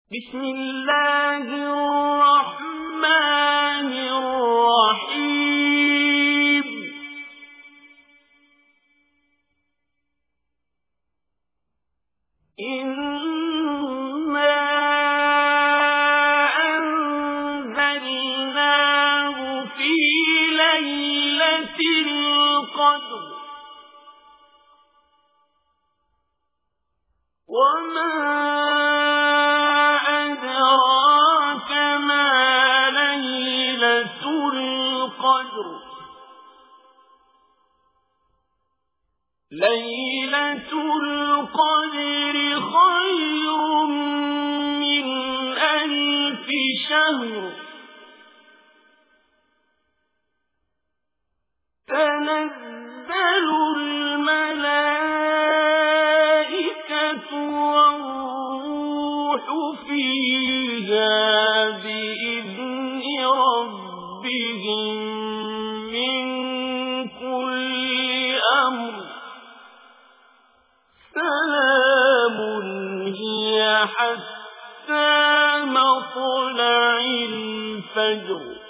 بسم الله الرحمن الرحيم إنا أنزلناه في ليلة القدر وما أدراك ما ليلة القدر ليلة القدر خير من 1000 شهر تنزل الملائكة والروح فيها بإذن ربهم من كل أمر سلام هي حتى مطلع الفجر